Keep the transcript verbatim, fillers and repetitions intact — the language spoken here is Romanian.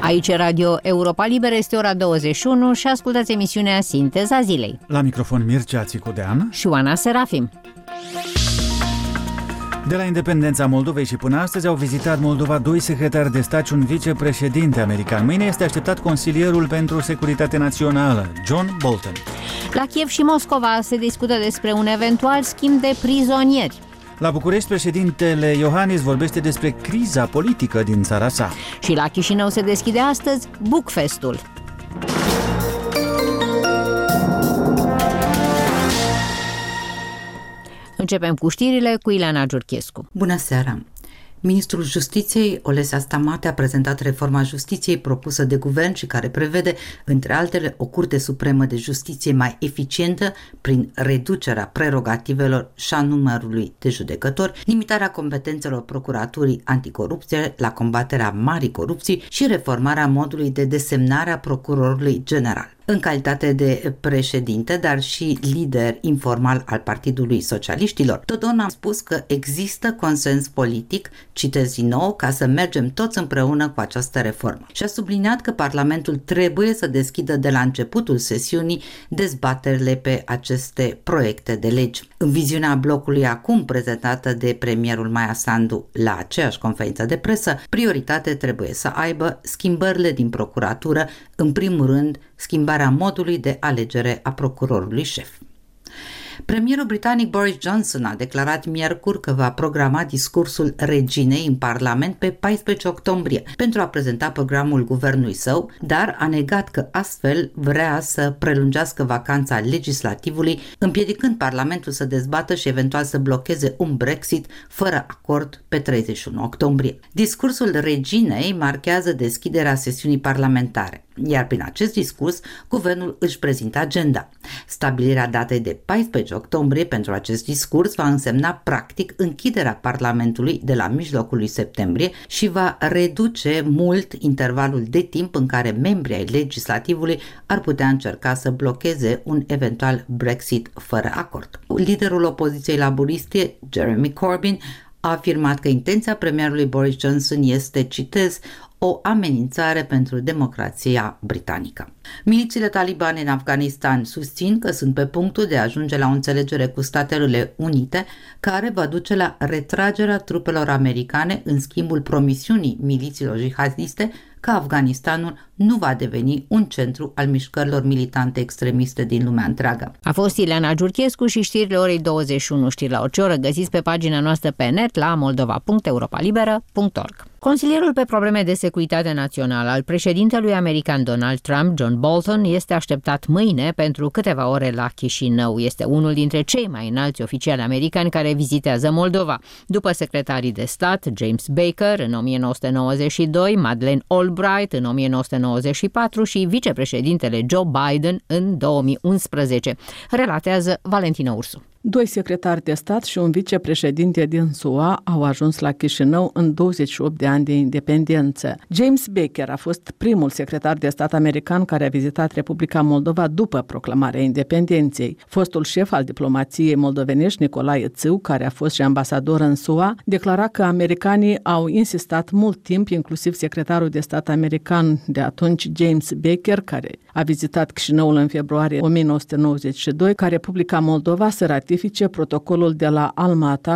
Aici Radio Europa Liberă, este ora douăzeci și unu și ascultați emisiunea Sinteza Zilei. La microfon Mircea Țicudean și Oana Serafim. De la independența Moldovei și până astăzi au vizitat Moldova doi secretari de stat și un vicepreședinte american. Mâine este așteptat consilierul pentru securitate națională, John Bolton. La Kiev și Moscova se discută despre un eventual schimb de prizonieri. La București, președintele Iohannis vorbește despre criza politică din țara sa. Și la Chișinău se deschide astăzi Bookfestul. Începem cu știrile cu Ileana Giurchescu. Bună seara! Ministrul Justiției, Olesea Stamate, a prezentat reforma justiției propusă de guvern și care prevede, între altele, o Curte Supremă de Justiție mai eficientă prin reducerea prerogativelor și a numărului de judecători, limitarea competențelor procuraturii anticorupție la combaterea marii corupții și reformarea modului de desemnare a procurorului general. În calitate de președinte, dar și lider informal al Partidului Socialiștilor, Dodon a spus că există consens politic, citez din nou, ca să mergem toți împreună cu această reformă. Și a subliniat că Parlamentul trebuie să deschidă de la începutul sesiunii dezbaterile pe aceste proiecte de legi. În viziunea blocului acum prezentată de premierul Maia Sandu la aceeași conferință de presă, prioritate trebuie să aibă schimbările din procuratură, în primul rând schimbarea modului de alegere a procurorului șef. Premierul britanic Boris Johnson a declarat miercuri că va programa discursul reginei în Parlament pe paisprezece octombrie pentru a prezenta programul guvernului său, dar a negat că astfel vrea să prelungească vacanța legislativului, împiedicând Parlamentul să dezbată și eventual să blocheze un Brexit fără acord pe treizeci și unu octombrie. Discursul reginei marchează deschiderea sesiunii parlamentare, iar prin acest discurs, guvernul își prezintă agenda. Stabilirea datei de paisprezece octombrie pentru acest discurs va însemna practic închiderea Parlamentului de la mijlocul lui septembrie și va reduce mult intervalul de timp în care membrii ai legislativului ar putea încerca să blocheze un eventual Brexit fără acord. Liderul opoziției laburiste, Jeremy Corbyn, a afirmat că intenția premierului Boris Johnson este, citez, o amenințare pentru democrația britanică. Milițiile talibane în Afganistan susțin că sunt pe punctul de a ajunge la o înțelegere cu Statele Unite care va duce la retragerea trupelor americane în schimbul promisiunii milițiilor jihadiste că Afganistanul nu va deveni un centru al mișcărilor militante extremiste din lumea întreagă. A fost Ileana Giurchescu și știrile orei douăzeci și unu. Știri la orice oră găsiți pe pagina noastră pe net la moldova punct europa liberă punct org. Consilierul pe probleme de securitate națională al președintelui american Donald Trump, John Bolton, este așteptat mâine pentru câteva ore la Chișinău. Este unul dintre cei mai înalți oficiali americani care vizitează Moldova, după secretarii de stat James Baker în o mie nouă sute nouăzeci și doi, Madeleine Albright în o mie nouă sute nouăzeci și patru și vicepreședintele Joe Biden în două mii unsprezece, relatează Valentina Ursu. Doi secretari de stat și un vicepreședinte din S U A au ajuns la Chișinău în douăzeci și opt de ani de independență. James Baker a fost primul secretar de stat american care a vizitat Republica Moldova după proclamarea independenței. Fostul șef al diplomației moldovenești, Nicolae Țiu, care a fost și ambasador în S U A, declara că americanii au insistat mult timp, inclusiv secretarul de stat american de atunci, James Baker, care a vizitat Chișinăul în februarie o mie nouă sute nouăzeci și doi, ca Republica Moldova să ratifice protocolul de la Alma-Ata